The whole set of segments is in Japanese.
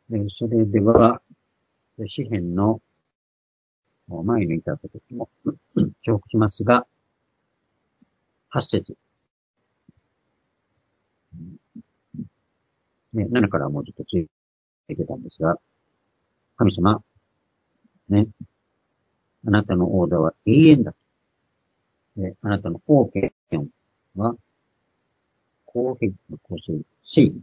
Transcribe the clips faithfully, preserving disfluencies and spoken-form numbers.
で、それでは、詩編の前にいた時も重複しますが、はち節。ね、ななからもうちょっとついてたんですが、神様、ね、あなたの王座は永遠だ。で、あなたの王権は公平の公正、正義。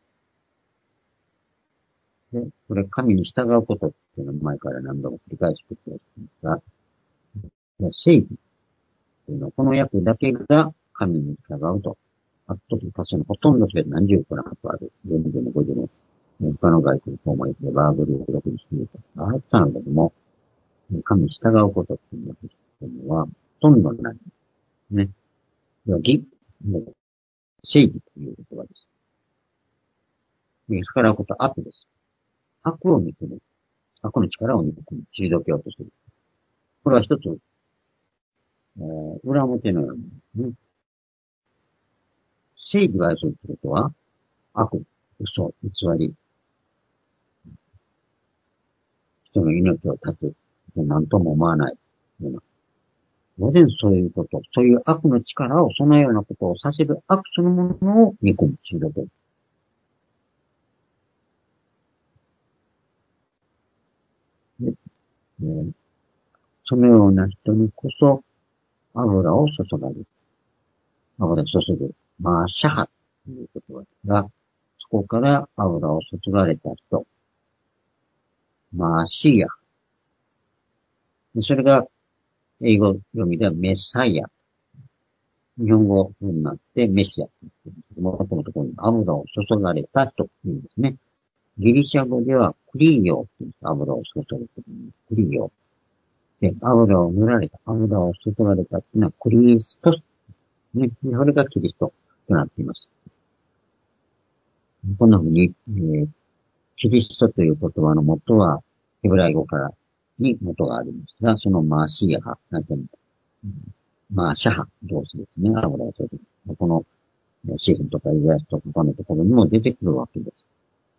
で、これ神に従うことっていうのを前から何度も繰り返し繰り返していますが、正義っていうのはこの訳だけが神に従うと。あと時多数のほとんどそれ何十個なんかある。よんじゅうのごじゅうの他の外国と思いでバーブルをろくにしていると。あったのでも、神に従うことっていうのは、ほとんどない。ね。では、義、正義という言葉です。逆らうことは悪です。悪を憎む。悪の力を憎む。退けようとする。これは一つ、えー、裏表のように、ね、正義を愛するということは、悪、嘘、偽り、人の命を絶つ、何とも思わない。当然そういうこと、そういう悪の力を、そのようなことをさせる悪そのものを憎む、退ける。で、えー、そのような人にこそ、油を注がれる。油を注ぐ。まあ、シャハということが、そこから油を注がれた人。まあ、シーヤ。それが、英語読みではメサイア。日本語になってメシア。もともとここに油を注がれたというんですね。ギリシャ語ではクリーヨーっていう油を注がれてる。クリーヨー。で、油を塗られた、油を注がれたっていうのはクリストス。ね。それがキリストとなっています。こんな風に、えー、キリストという言葉の元は、ヘブライ語からに元がありますが、そのマーシーヤ派、なんていうの、まあ、シャハ同士ですね。油を注ぐ。この、シーフンとかイザヤスとか他のところにも出てくるわけです。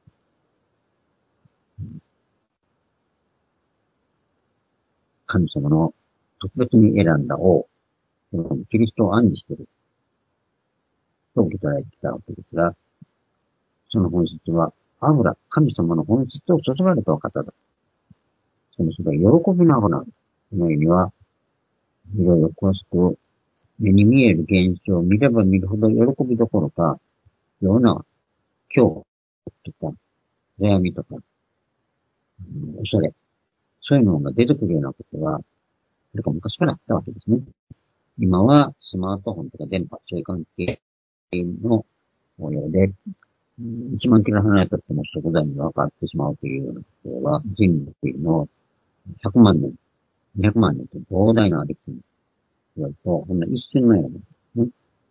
神様の特別に選んだ王、キリストを暗示していると受け取られてきたわけですが、その本質は、油、神様の本質を注がれた方だ。その人が喜びの油。この意味は、いろいろ詳しく、目に見える現象を見れば見るほど喜びどころか、ような恐怖とか、悩みとか、うん、恐れ、そういうのが出てくるようなことが、それか昔からあったわけですね。今はスマートフォンとか電波、そういう関係の応用で、一万キロ離れたっても即座に分かってしまうというようなことは、人類のひゃくまんねん、にひゃくまんねんという膨大な歴史に言われると、ほんの一瞬のようなです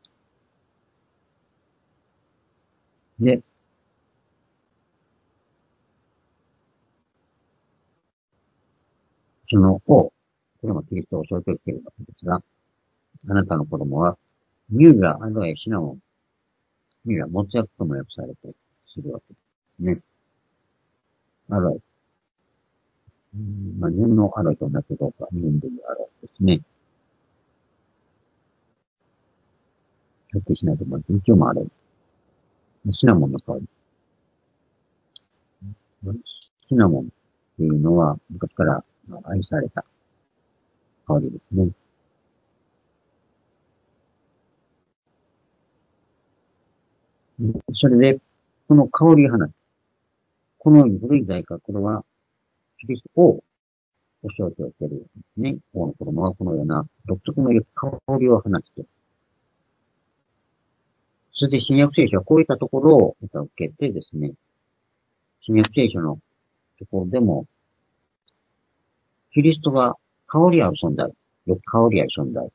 ね。で、その王、これもキリストを象徴しているわけですが、あなたの子供は、ミューラ、アロエ、シナモン、ミューラ、もつ薬とも訳されてするわけですね。アロエ。うん、まあ、日本のアロエと同じどうか、日本でいうアロエですね。ひょっとしないと思います。一応もアロエ。シナモンの香り。シナモンっていうのは昔から愛された香りですね。それで、この香りを放つ。この古い在家、これはキリストをお象徴しているね。王の子供はこのような独特の香りを放つと。それで新約聖書はこういったところを受けてですね、新約聖書のところでも、キリストが香り合う存在、よく香り合う存在、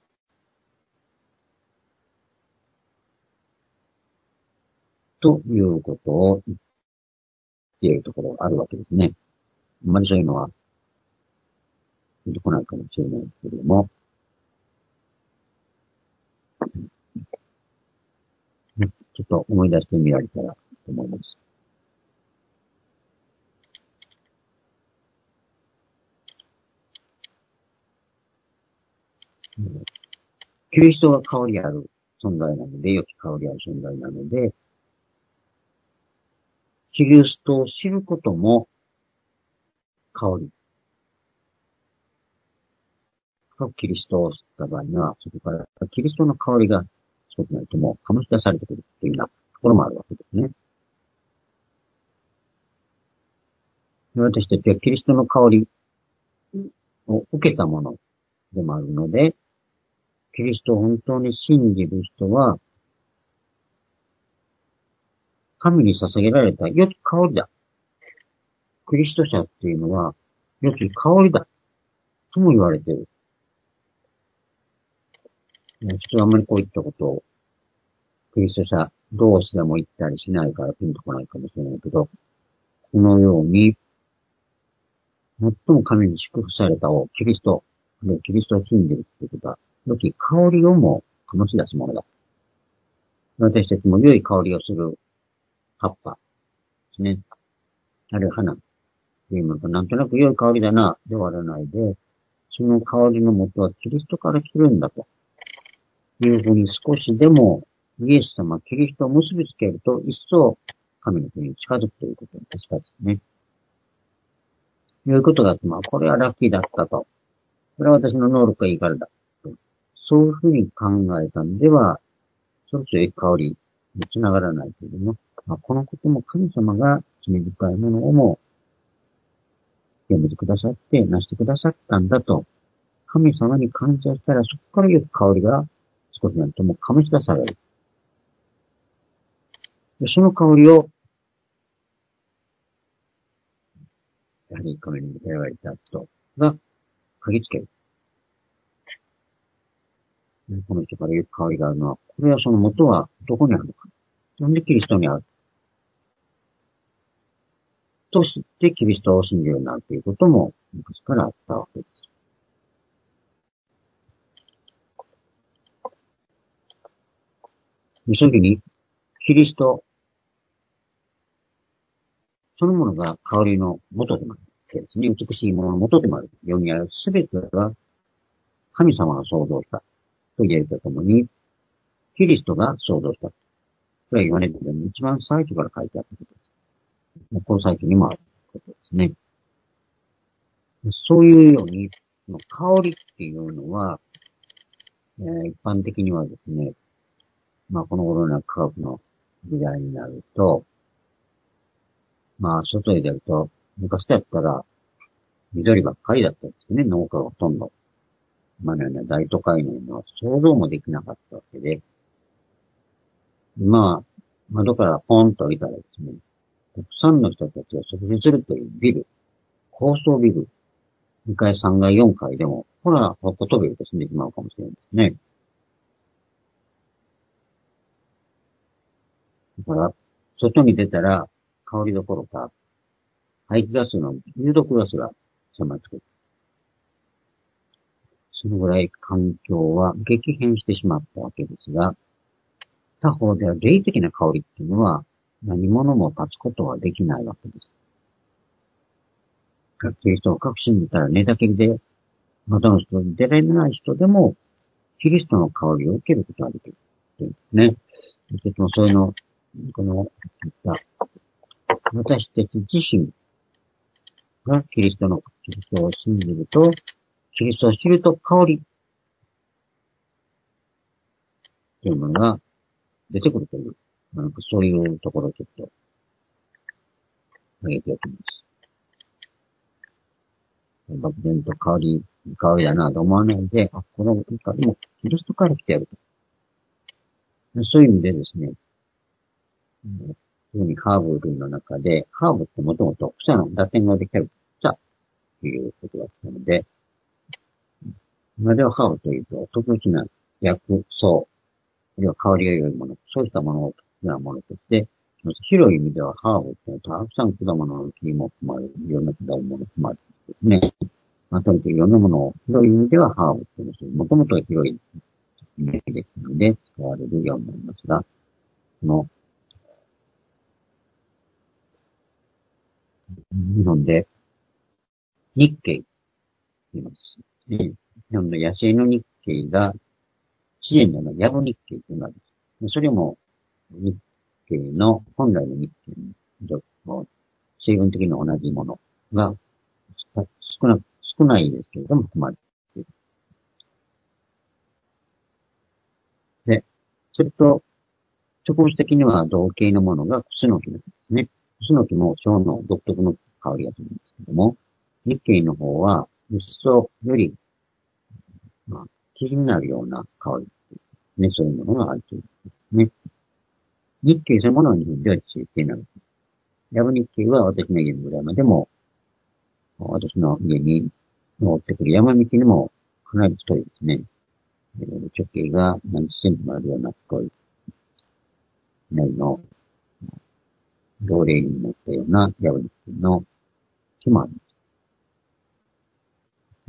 ということを言っているところがあるわけですね。あんまりそういうのは出てこないかもしれないですけれども、ちょっと思い出してみられたらと思います。 キリストが香りある存在なので、良き香りある存在なので、キリストを知ることも香り。深くキリストを知った場合には、そこからキリストの香りが少しなりとも醸し出されてくるというようなところもあるわけですね。私たちはキリストの香りを受けたものでもあるので、キリストを本当に信じる人は、神に捧げられた良き香りだ。クリスト者っていうのは、良き香りだ。とも言われている。普通はあんまりこういったことを、クリスト者同士でも言ったりしないからピンとこないかもしれないけど、このように、最も神に祝福されたを、キリスト、キリストを信じるっていうことは、良き香りをも醸し出すものだ。私たちも良い香りをする葉っぱですね。あるいは花っていうのと、なんとなく良い香りだな、で終わらないで、その香りの元はキリストから来るんだというふうに少しでもイエス様、キリストを結びつけると一層神の国に近づくということに確かですね。いうことがあって、まあ、これはラッキーだったと。これは私の能力がいいからだ。とそういうふうに考えたんでは、そろそろいい香りにつながらないけれども、まあ、このことも神様が罪深いものをも読めてくださって、なしてくださったんだと、神様に感謝したら、そこからよく香りが少しなるとも醸し出される。でその香りを、やはり神に選ばれた人が嗅ぎつける。この人からよく香りがあるのは、これはその元はどこにあるのか。なんでキリストにある。と知ってキリストを信じるようになるということも昔からあったわけです。でその時に、キリストそのものが香りの元でもあるわけですね。美しいものの元でもある。世にあるすべては神様が創造したと言えるとともに、キリストが創造した。それは言われるけど、一番最初から書いてあったことです。この最初にもあることですね。そういうように、香りっていうのは、えー、一般的にはですね、まあこの頃の科学の時代になると、まあ外へ出ると、昔だったら緑ばっかりだったんですね、農家がほとんど。今のような大都会のような想像もできなかったわけで、まあ、窓からポンと降りたらですね、たくさんの人たちが食事するというビル、高層ビル、にかい、さんがい、よんかいでも、ほら、ほとびると死んでしまうかもしれないですね。だから、外に出たら、香りどころか、排気ガスの有毒ガスが迫ってくる。そのぐらい環境は激変してしまったわけですが、他方では霊的な香りっていうのは何者も立つことはできないわけです。キリストを確信じたら寝たきりで、窓の人に出られない人でも、キリストの香りを受けることができる。ね。私もそういうの、この、私たち自身がキリストの、キリストを信じると、キリストを知ると香りというものが出てくるという、なんかそういうところをちょっと挙げておきます。漠然と香り、香りだなと思わないで、あ、この香りもキリストから来てやると。そういう意味でですね、特にハーブ類の中で、ハーブってもともと草の打点ができる草ということだったので、今ではハーブというと特別な薬草、あるいは香りが良いもの、そういったものを特別なものとして、広い意味ではハーブってたくさん果物の木も含まれる、いろんな果物も含まれるんですね。まあ、とにかくいろんなものを、広い意味ではハーブっていうのは、もともと広い意味ですので、使われるようになりますが、この、日本で日系と言います。日本の野生の日経が、自然のヤブ日経というのがあります。それも日経の、本来の日経の成分的に同じものが少な、少ないですけれども含まれている。で、それと、植物的には同系のものがクスノキなんですね。クスノキも小の独特の香りがするんですけども、日経の方は一層より、まあ、気になるような香りね、そういうものがあるということですね。日経そのものは日本ではついていない。ヤブ日経は私の家の裏までも、私の家に登ってくる山道にもかなり太いですね。直径が何十センチもあるような太い、苗の、老齢になったようなヤブ日経の木もあるんです。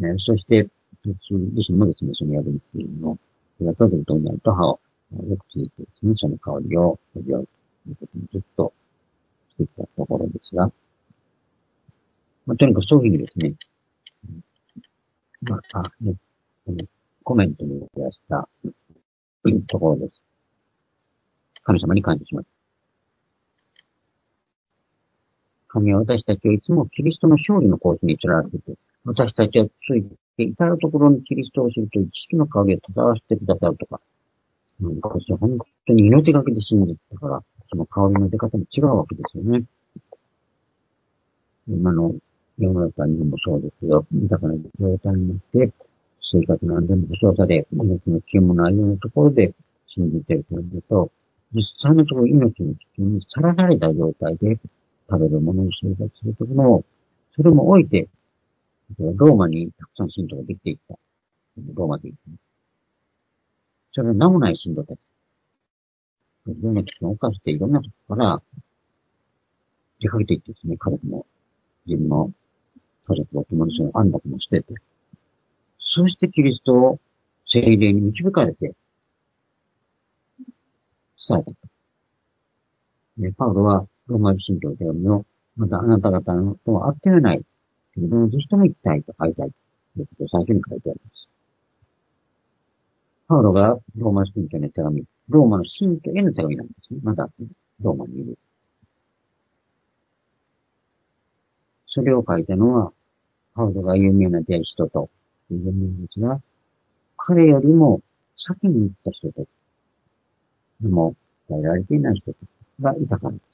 ね、そして、私自身もですね、そのヤブ日経の手が取るとになると葉をよくついてですね、その香りを味わうということにずっとしていったところですが、まあ、とにかくそういうふうにですね、まあ、あね、コメントに出したところです。神様に感謝します。神は私たちをいつもキリストの勝利のコースに連れられていて、私たちはついて至るところにキリストを知るという知識の香りを漂わせてくださるとか、うん、私は本当に命がけで信じてたから、その香りの出方も違うわけですよね。今の世の中にもそうですけど、豊かな状態になって、生活の安全も保障され、命の危険もないようなところで信じているというと、実際のところ命の危険にさらされた状態で食べるものに生活するときも、それも置いて、ローマにたくさん信徒ができていった。ローマでいった。それは名もない信徒たち。いろんな危険を犯して、いろんなところから出かけていってですね、家族も自分の家族を共にその安楽もしてて、そしてキリストを聖霊に導かれて伝えた。で、パウロはローマ人信徒の手紙を、またあなた方のとは合ってはない。自分のぜひとも行きたいと書いてある。ということを最初に書いてあります。パウロがローマ信徒の手紙、ローマの信徒への手紙なんですね。まだローマにいる。それを書いたのは、パウロが有名な弟子という有名ですが、彼よりも先に行った人たち、でも伝えられていない人たちがいたからです。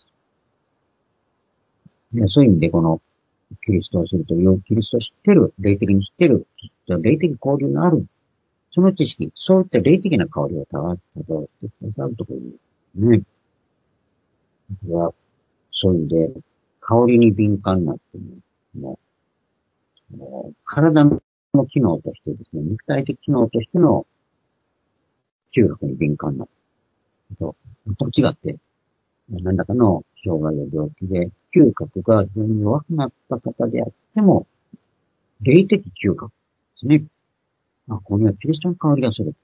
でそういう意味でこのキリストを知るという、キリストを知ってる、霊的に知ってる、霊的交流のある、その知識、そういった霊的な香りを漂ってくださるというね。僕は、そういう意味で、香りに敏感になって、もう、もう体の機能としてですね、肉体的機能としての嗅覚に敏感になって、と、と違って、何らかの障害や病気で、嗅覚が非常に弱くなった方であっても、霊的嗅覚ですね。あ、ここにはキリストの香りがする。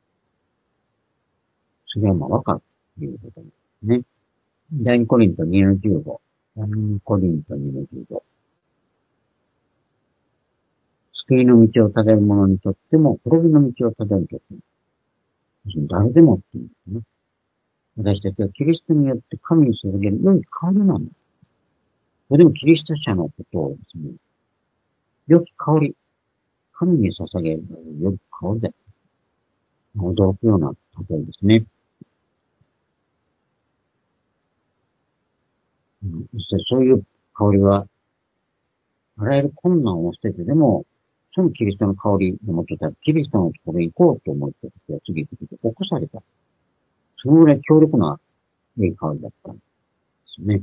それはまあ分かるということですね。第二コリントにのじゅうご。第二コリントにのじゅうご。救いの道をたどる者にとっても、滅びの道をたどるときに、誰でもっていうんですね。私たちはキリストによって神に捧げる良い香りなんです。それでもキリスト者のことをですね、良き香り、神に捧げる良き香りだ。驚くような例えですね。うん、そしてそういう香りは、あらゆる困難を捨ててでも、そのキリストの香りのもとで、キリストのところに行こうと思った時は次々と起こされた。そのぐらい強力ないい香りだったんですよね。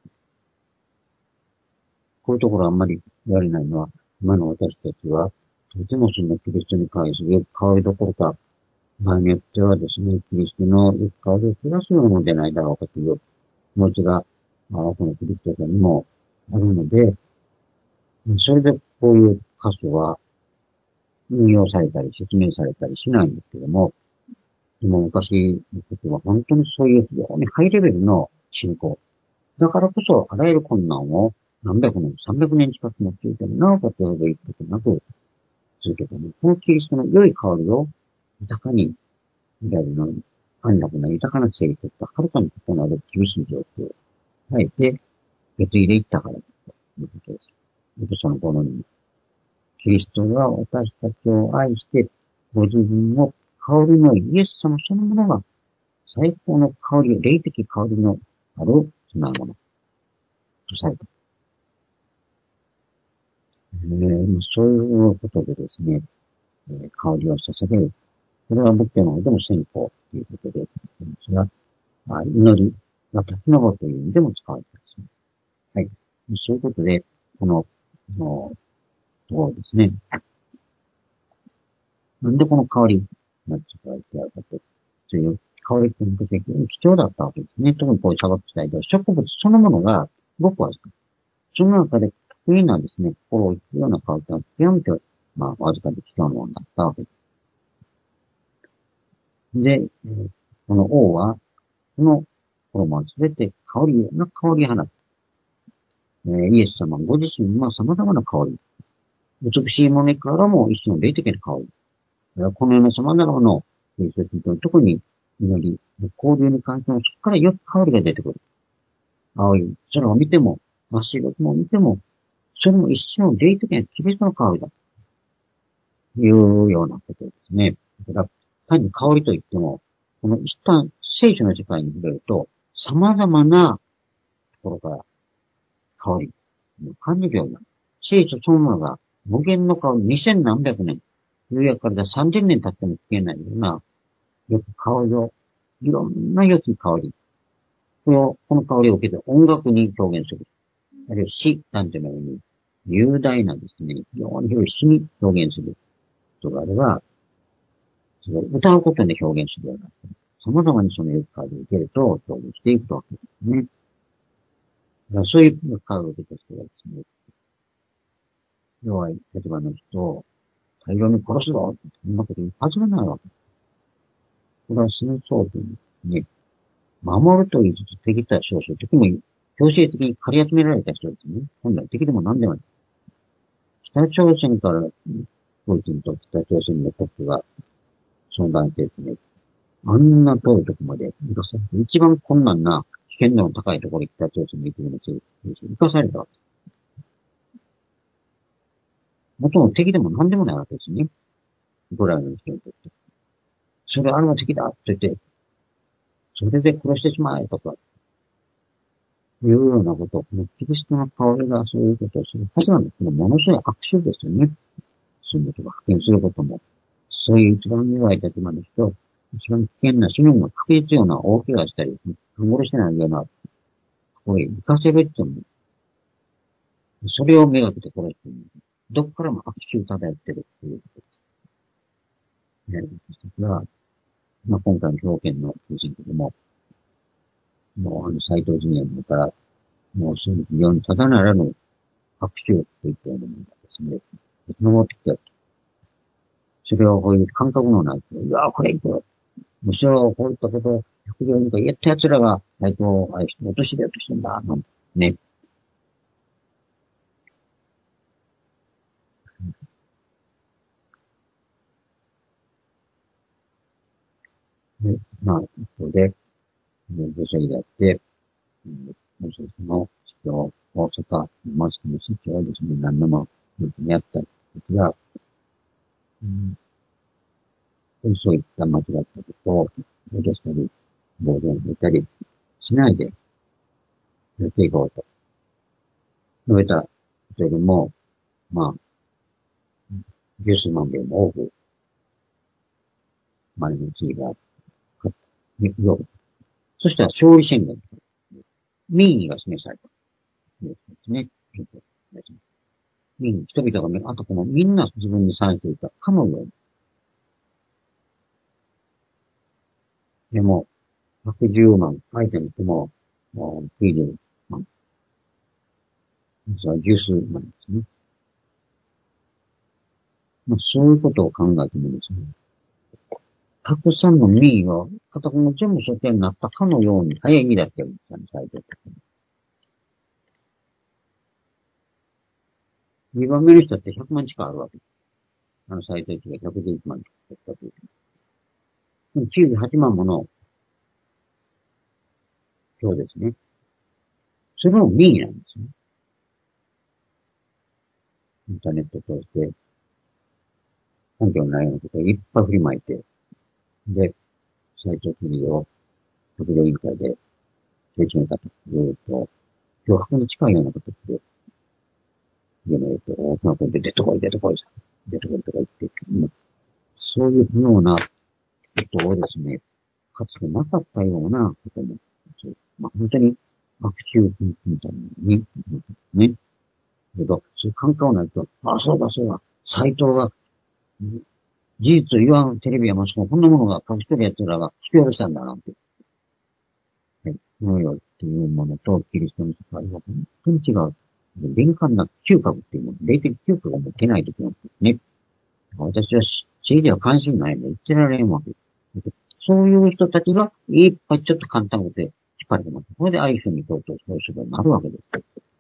こういうところあんまり言われないのは、今の私たちは、とてもそのキリストに関する香りどころか、場合によってはですね、キリストの香りを増やすようなのでないだろうかという気持ちが、まあ、このキリスト者にもあるので、それでこういう箇所は運用されたり説明されたりしないんですけども、でも昔のことは本当にそういう非常にハイレベルの信仰。だからこそあらゆる困難を何百年、三百年近く持っていてもなおかつほどいくことなく続けたね。このキリストの良い香りを豊かに、いわゆるの安楽な豊かな生活とはるかに異なる厳しい状況をあえて受け継いでいったからということです。でその頃に、キリストが私たちを愛して、ご自分の香りのイエス様そのものが最高の香り、霊的香りのある供え物とされた。えー、そういうことでですね、えー、香りを捧げる。これは仏教の方でも信仰ということで、それは祈りが立ち上るという意味でも使われています。はい。そういうことで、この、のところですね。なんでこの香りが使われてあるかという、香りっていうのは貴重だったわけですね。特にこういう砂漠地帯では植物そのものがごくわずか。その中で特異なですね、心を引くような香りとは極めて、まあ、わずかで貴重なものだったわけです。で、えー、この王は、この衣はすべて香りの香り放つ。えー、イエス様ご自身は様々な香り。美しいものからも一種の霊的な香り。このような様々な聖書と特に祈り、交流に関してもそこからよく香りが出てくる。青い空を見ても、真っ白い雲を見ても、それも一種の霊的なキリストの香りだ。というようなことですね。だから単に香りといっても、この一旦聖書の世界に触れると、様々なところから香り、感じるような、聖書そのものが無限の香り、二千何百年、夕焼から三千年経っても消えないような、よく香りを、いろんな良き香り、この、この香りを受けて音楽に表現する。あるいは詩なんていうのように、雄大なですね、非常に広い詩に表現することがあれば、それを歌うことで表現するような、様々にその良き香りを受けると表現していくわけですね。だからそういう香りを受けた人がですね、弱い立場の人を大量に殺すぞって、そんなこと言うはずがないわけ。これは戦争というね、守ると言いつつ敵対少数、敵も強制的に借り集められた人ですね。本来敵でも何でもない。北朝鮮から、プーチンと北朝鮮のトップが相談してですね、あんな遠いとこまで行かされて、一番困難な危険度の高いところに北朝鮮に行くように行かされたわけです。元の敵でも何でもないわけですね。ウクライナの人にとって。それあれは敵だって言って、それで殺してしまえとか、いうようなこと、このキリストの香りがそういうことをするはずなんですけど、ものすごい悪臭ですよね。そういうことが発見することも、そういう一番弱い立場の人、一番危険な死ぬのが確実ような大怪我したり、殺してないような、これ、行かせるっていうのそれをめがけて殺してる。どっからも悪臭漂ってるっていうことです。ね。私は、まあ、今回の表現の中心的にも、もうあの、斎藤陣営のから、もうすぐに非常にただならぬ悪臭といったようなものがですね、登ってきて、それをこういう感覚のない人、いや、これ行く。むしろこういったことを、百条にか言った奴らが、相手を愛して落としで落としてんだ、なんてね。で、まあ、一方で、女性であって、もう一つの市長、大阪、マスクの市長はですね、何度も、やった時が、うん、そういった間違ったことを、脅したり、暴言を言ったりしないで、やっていこうと。述べた人よりも、まあ、十数万秒も多く、前の地位が、よく。そしたら勝利宣言。民意が示された。ですね。民意、人々がね、あとこのみんな自分に賛していたかのように。でも、ひゃくじゅうまん、相手の人も、きゅうじゅうまん。実は十数万ですね。まあ、そういうことを考えてもですね、たくさんの民意が、片方も全部所定になったかのように、早い意味だって言うんですよね、最初。にばんめの人ってひゃくまん近くあるわけです。あの最低値がひゃくじゅういちまんだったという。 きゅうじゅうはちまんもの票ですね。それも民意なんですね。インターネットを通して、根拠のないようなことをいっぱい振りまいて、で、最長不利を特別委員会で決めたというと、脅迫に近いようなことで、家の影響を大きな声で出てこい、出てこい、出てこいとか言って、そういうようなことをですね、かつてなかったようなことも、まあ、本当に学習みたいなのに、ね。けど、そういう感覚がないと、あ、そうだそうだ、斎藤が、事実を言わんテレビやマスコミ、こんなものが隠してる奴らが引き下ろしたんだなんて。ね、この世っていうものとキリストの世界は本当に違う。敏感な嗅覚っていうもの、霊的嗅覚を持ってないときなんですね。私は政治は関心ないので言ってられんわけ。そういう人たちがいっぱいちょっと簡単で引っ張り込まれて、これでああいうふうにとうとうそういう人がなるわけです。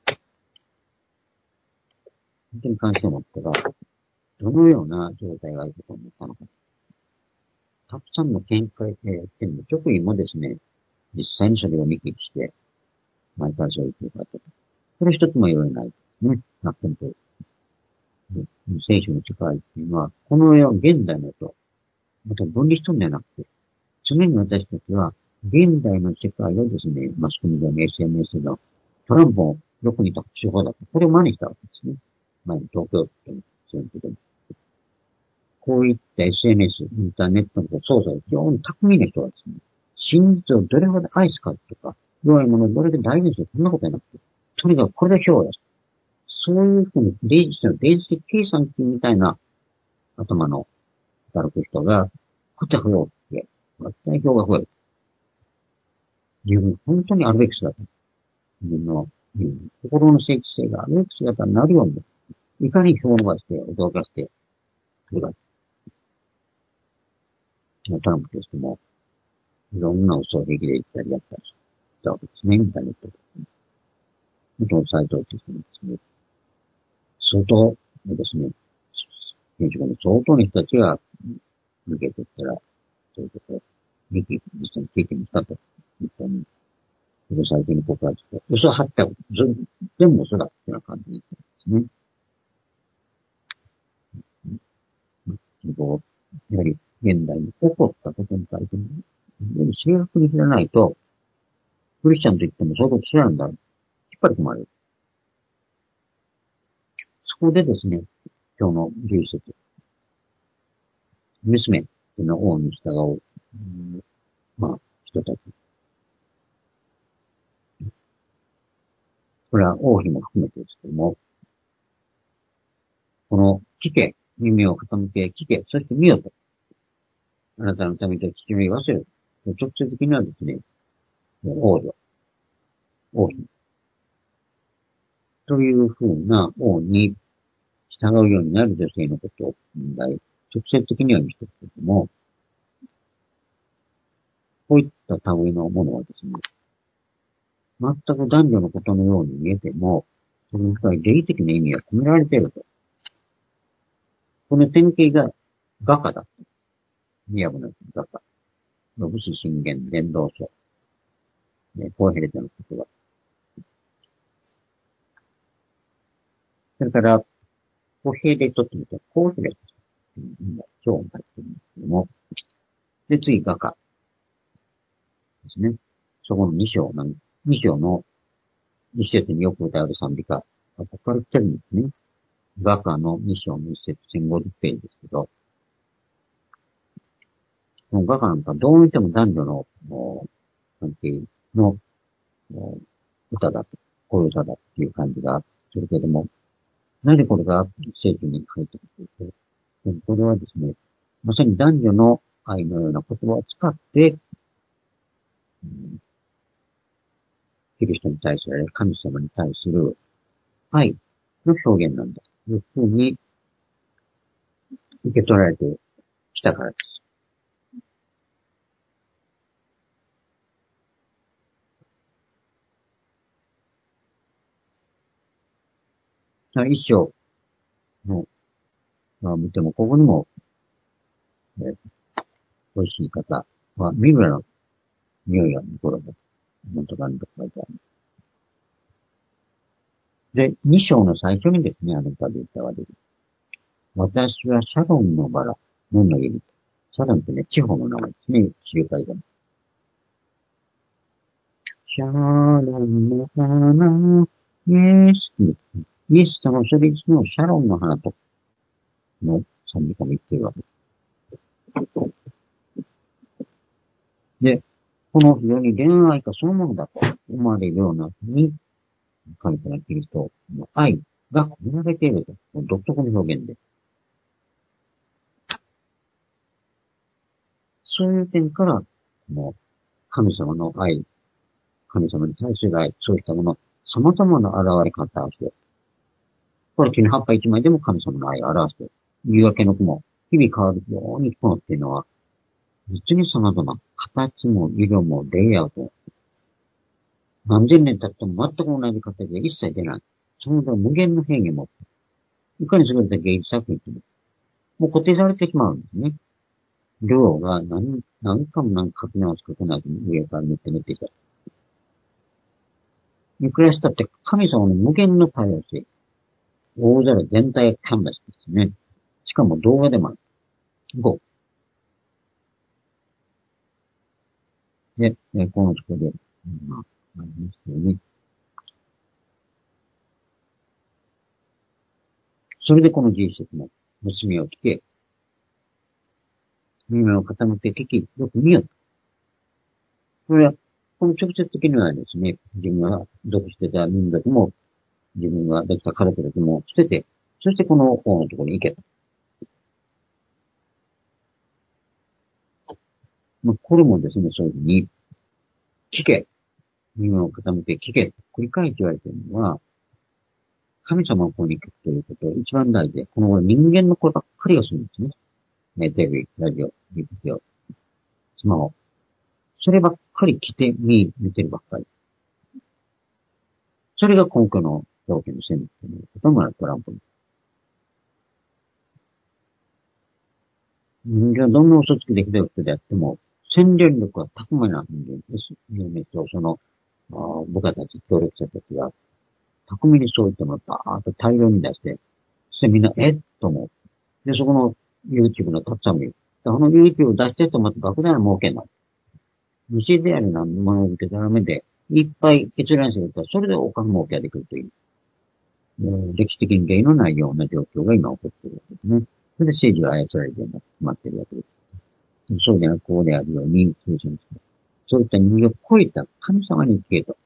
本当に関心を持ったら、どのような状態があることになったのか。たくさんの見解でやってるの、職員もですね、実際にそれを見聞きして、毎回そう言ってよかったと。これ一つも言われないですね。なってんと。聖書の世界っていうのは、この世、現代のと、また分離しとんじゃなくて、常に私たちは、現代の世界をですね、マスコミでも エスエヌエス のトランプをよく似た手法だと。これを真似したわけですね。前に東京ってそういうことで。こういった エスエヌエス、インターネットの操作を非常に巧みな人はですね、真実をどれほど愛すかとか、弱いものをどれだけ大事にするそんなことじゃなくて、とにかくこれだけ票を出す。そういうふうに、芸術の電子的計算機みたいな頭の働く人が、こっちは増えて、絶対票が増える。自分、本当にあるべき姿。自分の、うん、心の正規性があるべき姿になるように、いかに票を伸ばして、驚かして、それが、トランプとしても、いろんな嘘を平気で言ったりやったりしたわけですね、インターネットで。元サイトとしてもですね、相当ですね、現職の相当の人たちが抜けていったら、そういうことを、見て、実際に経験したと。日本に、それ最近の告発して、嘘はったこと、全部嘘だっていうような感じですね。やはり、現代に起こったことに対して、正確に知らないと、クリスチャンと言ってもそういうこと知らんだ。引っ張り込まれる。そこでですね、今日のじゅういっ節。娘っていうのは王に従う、うん、まあ、人たち。これは王妃も含めてですけども、この聞け、耳を傾け、聞け、そして見よと。あなたのためと聞き目言わせる。直接的にはですね、王女、王妃というふうな王に従うようになる女性のことを問題、直接的には見せてるけども、こういった類のものはですね、全く男女のことのように見えても、その深い霊的な意味が込められていると。この典型が画家だ。宮部の画家。武士信玄伝道書。コーヘレトの言葉。それから、コヘレトって言うと、コーヘレトっていうのが今日も入ってるんですけども、で、次画家ですね。そこのに章の、に章の一節によく歌う賛美歌。ここから来てるんですね。画家のに章の一節せんごじゅっページですけど、この画家なんかどう見ても男女の、関係の歌だと、こういう歌だっていう感じがするけども、なぜこれが聖書に書いてあるかというと、これはですね、まさに男女の愛のような言葉を使って、うん、キリストに対する、神様に対する愛の表現なんだというふうに受け取られてきたからです。一章の、まあ、見ても、ここにも、え美味しい方は、ミブラの匂いが残るの。なんとかなんとか書いてある。で、に章の最初にですね、あの歌で歌われる。私はシャロンのバラ、門の指。シャロンってね、地方の名前ですね、集会でも。シャロンの花、イエス。イエス様はそれいつもシャロンの花と、の賛美歌も言ってるわけで。で、この非常に恋愛歌そのものだと思われるようなに、神様キリストの愛が込められていると。独特の表現で。そういう点から、この神様の愛、神様に対する愛、そういったもの、様々な現れ方をして、これ木の葉っぱ一枚でも神様の愛を表して、夕焼けの雲、日々変わるように雲っていうのは、実に様々、形も色もレイアウト、何千年経っても全く同じ形で一切出ない。その他無限の変化を持って、いかに優れた芸術作品っていうのもう固定されてしまうんですね。量が何、何回も何回書き直し書き直し上から塗って塗ってきた。いくらしたって神様の無限の多様性。大空全体がキャンバスですね。しかも動画でもある。ご。で、このところで、まあ、ありますよね。それでこのじゅういっ節も、娘を着て、耳を傾けて聞き、よく見よ。これは、この直接的にはですね、自分が属してた民族も、自分ができた家族たちも捨てて、そしてこの王のところに行けた。まあ、これもですね、そういうふうに、聞け。耳を傾け聞け。繰り返し言われているのは、神様をここに聞くということを一番大事で、この人間の声ばっかりがするんですね。ね、テレビ、ラジオ、ビデオ、スマホ。そればっかり来て、見、見てるばっかり。それが今回の条件の選択ということもあるトランプ。人間はどんな嘘つきでひどい人であっても、戦略力は高めな人間です。人間とその、部下たち、協力者たちが、巧みにそういったものをバーッと大量に出して、そしてみんな、えっと思う。で、そこの YouTube のたくさん見る。この YouTube を出してとまた莫大な儲けになる。虫であるなものを受けたらめで、いっぱい閲覧すると、それでお金儲けができるという、歴史的に例のないような状況が今起こっているわけですね。それで政治が操られるようになってしまっているわけです。そうである、こうであるように推進する。そういった人間を超えた神様に消えた。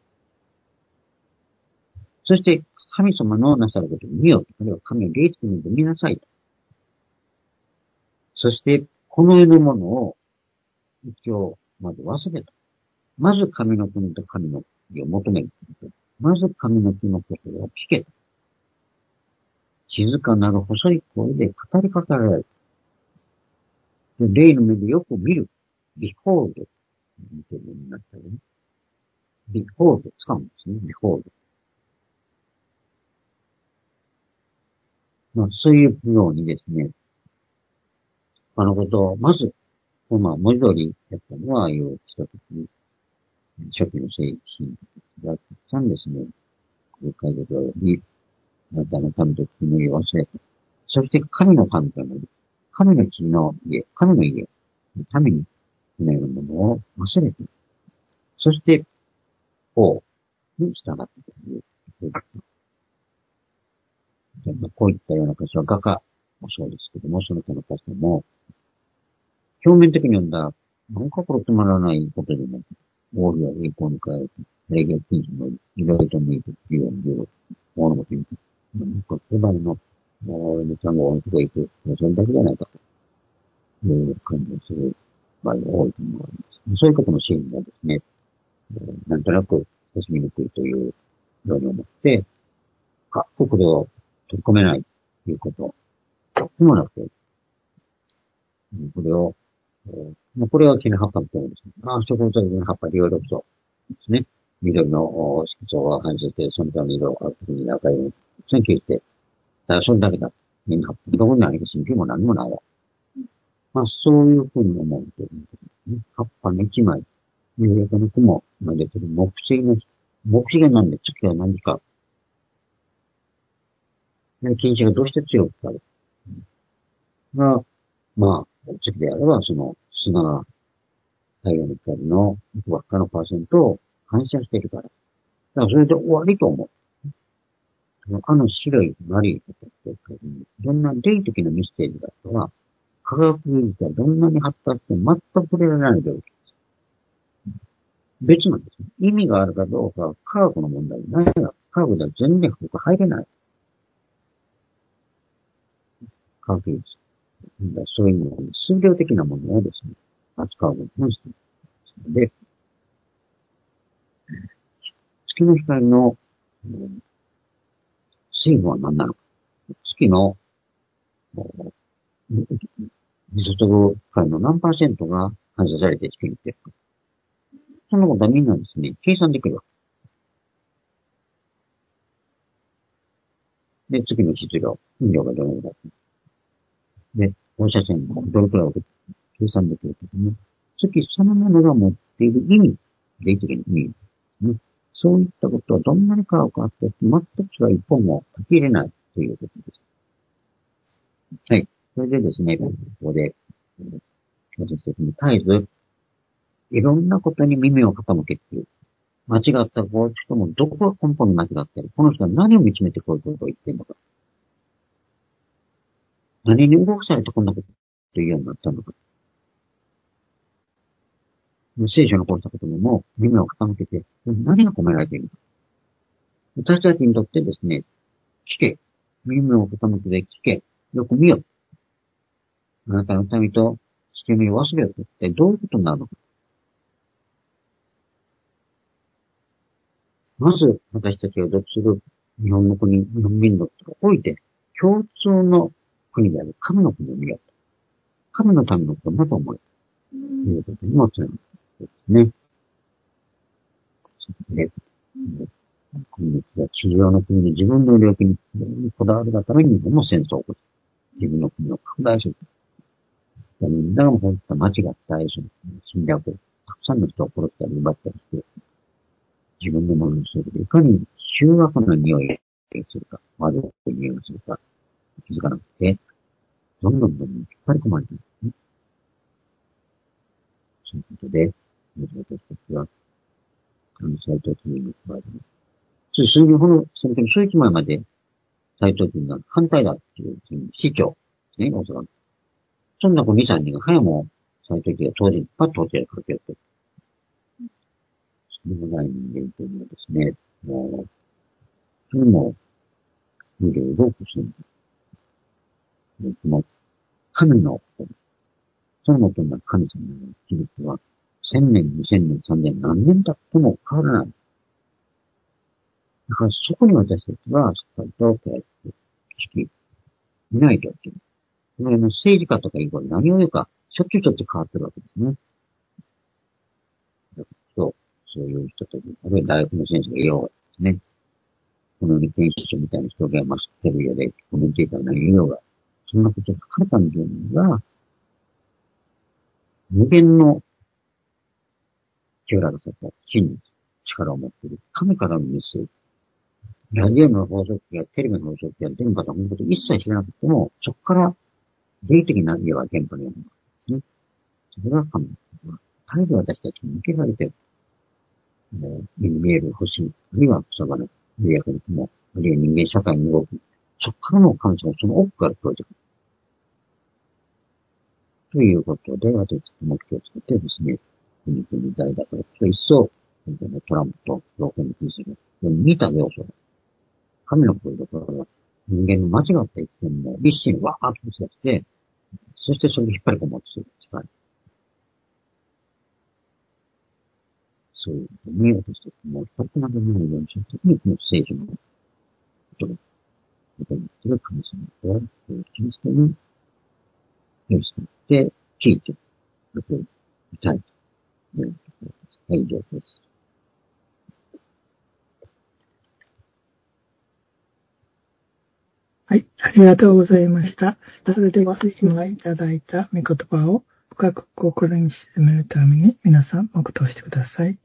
そして、神様のなさることを見よう。あるいは神を霊的に見なさいと。そして、この世のものを一応まず忘れた。まず神の国と神の国を求める。まず神の国のことを聞け。静かなる細い声で語りかけられる。霊の目でよく見る。behold 見てるようになったよね。behold 使うんですね。behold。まあ、そういうようにですね、他のことを、まず、まあ、文字通りやったのは、いう人たちに、初期の精神がたくさんですね、こういう解説を呼び、あなたの神と君の忘れて、そして神の神となり、神の君の家、神の家のために決めるものを忘れて、そして、こう、に従ってという。こういったような箇所は画家もそうですけども、その他の箇所も、表面的に読んだ、なんかこれつまらないことでも、王位は栄光に変える、礼儀禁止のいろいろと見えてっていうように言う物事に、なんか、手前の、俺のちゃんが音符がいく、それだけじゃないかという感じがする場合が多いと思います。そういうことのシーンがですね、なんとなく親しみにくいというように思って、か、これを取り込めないということ、でもなくて、これを、もうこれは木の葉っぱのとおりですね。ああ、植物は木の葉っぱ利用力素ですね。緑の色素が反射して、その他の色が特に赤いように追求して、ただそれだけだ。木の葉っぱ。どこに何か神経も何もないわ。 まあそういうふうに思うと、ね、葉っぱの一枚、夕焼けの雲が出てる木星の、木星なんで月は何か、近視がどうして強くなるが、まあ、月であれば、その砂が太陽の光の輪っかのパーセントを反射しているから。だからそれで終わりと思う。あの白い丸いことって、どんな霊的なメッセージだったら、科学技術がどんなに発達しても全く触れられない領域です。別なんですね。意味があるかどうかは科学の問題ないが、科学では全然深く入れない。科学技術。そういうの、数量的なものをですね、扱うのをしていますので、月の光の、うん、成分は何なのか。月の、見注ぐ光の何パーセントが反射されて地球に行っているか。そのことはみんなですね、計算できるわけ。で、月の質量、陰量がどのぐらい。で、放射線がどれくらい計算できるけども、月そのものが持っている意味、霊的な意味ですね。そういったことはどんなに科学があって、全くそれは一本も書き入れないということです。はい。それでですね、ここで、私たちに絶えず、いろんなことに耳を傾けている。間違ったこう人もどこが根本に間違っている。この人は何を見つめてこういうことを言っているのか。何に動かされてこんなことを言うようになったのか。聖書のこうしたことにも耳を傾けて、何が込められているのか。私たちにとってですね、聞け。耳を傾けて聞け。よく見よ。あなたの民としてみを忘れよとって、どういうことになるのか。まず、私たちが属する日本の国、日本民族とおいて、共通の国である神の国を見よう。神のためのことだと思う。ということにもつながるですね。で、国が地上の国に自分の領域にこだわるがために日本も戦争を起こす。自分の国を拡大する。みんながこういった間違った侵略をたくさんの人を殺したり奪ったりして、自分のものにすることで、いかに醜悪な匂いがするか、悪い匂いがするか、気づかなくて、どんどんどんどん引っ張り込まれているんですね。そういうことで、私たちは、あの、斎藤記念の場合に、つい数年ほど、その時、数日前まで、斎藤記念が反対だっていう、市長ですね、おそらく。そんな子に、さんにんが早も斎藤記念が当時、パッと落ちてかけよって、そうでもない人間というのはですね、もう、それも、いろいろ起こすんです。この、神の、その元の神様の記録は、千年、二千年、三年、何年経っても変わらない。だからそこに私たちは、しっかりと、こうやって、意識、見ないといけない。この辺の政治家とかいうこと何を言うか、しょっちゅうしょっちゅう変わってるわけですね。だからそう、そういう人たち、あるいは大学の先生が言おうがですね。このように研修所みたいな人がましてるようで、コメンテーターが言おうが、そんなことを書かれたんだが、無限の力がさった真に力を持っている。神からのメッセージ。ラジオの放送機やテレビの放送機や電波とかそういうこと一切知らなくても、そこから霊的な家が電波にあるんですね。それが神の絶えず私たちに向けられて、えー、目に見える星、あるいは草花、夕焼けの雲、あるいは人間社会に動く。そこからの神様、その奥から聞こえてくる。ということで、私たち目標をつけてですね、国々大だから、と一層、トランプとローケンに対する、似た要素。神の声だから、人間の間違った一点も一心わーっとぶつかって、そしてそれで引っ張り込もうとする力。そういうふうに私たちも一つまでないようにしたときに、この政治のことを、ことにする神様と、キリストに寄り添って聞いていくみたいというところです。はい、以上です。 はい、ありりがとうございました。それでは、今いただいた御言葉を深く心に沈めるために皆さん黙祷してください。